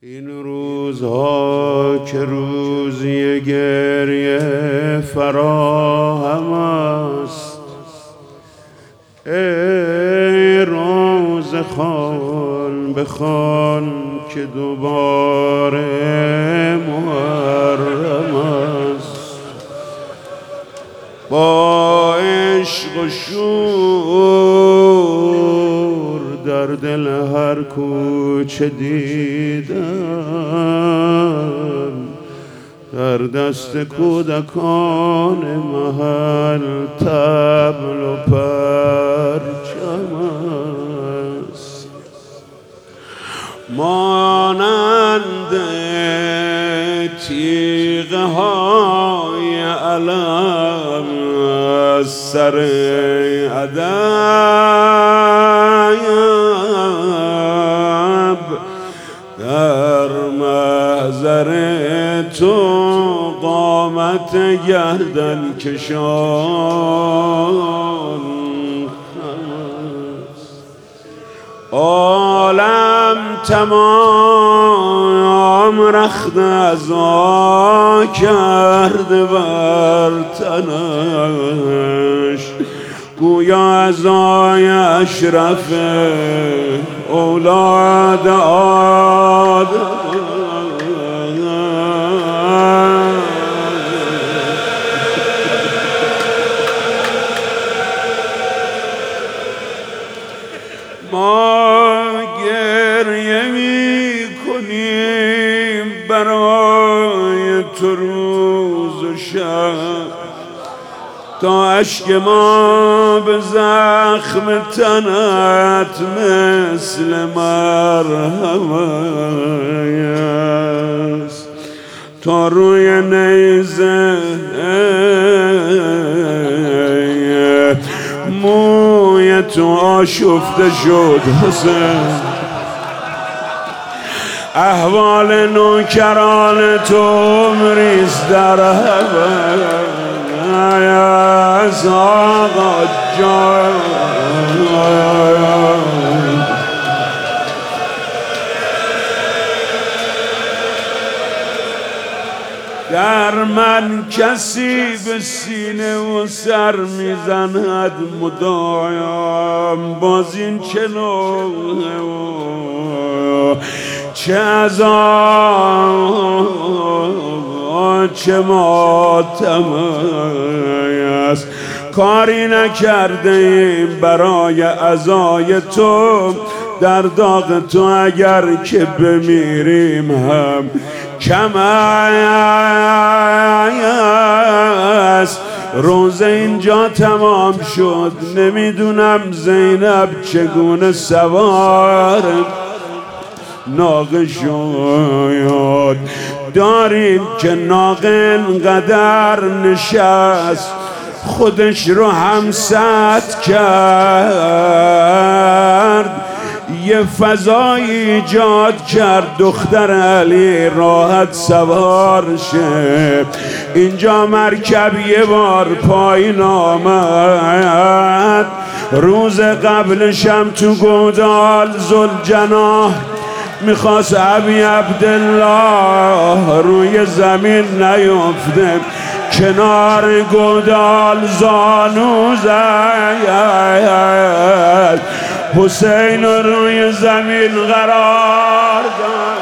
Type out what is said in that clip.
این روزها که روزی گریه فراهم است، ای روز خوان بخوان که دوباره محرم است. با عشق و شور در دل هر کوچه دیدم، در دست کودکان محل طبل و پرچم است. مانند تیغ های علم از سر ادب در محضر تو قامت گردن کشان عالم تمام رخت عزا کرده بر تنش، گویا عزای اشرف اولاد آدم. ما گریه می کنیم برای تو روز و شب، تا اشک ما به زخم تنت مثل مرهم است، تا روی نیزه موی تو آشفته شد حسین. احوال نوکران تو مریز در از آقا جان. در من کسی به سینه و سر میزند مدایم، باز این چه نوحه و چه عذاب چه ماتم است. کاری نکرده ایم برای عزای تو، در داغ تو اگر که بمیریم هم کم است. روز اینجا تمام شد، نمیدونم زینب چگونه سوار ناقه شد. داریم که ناقه انقدر نشست خودش رو هم سد کرد، یه فضایی ایجاد کرد دختر علی راحت سوار شه. اینجا مرکب یه بار پایین آمد، روز قبلشم تو گودال ذوالجناح میخواست ابی عبدالله روی زمین نیفته، کنار گودال زانو زد، حسین روی زمین قرار داد.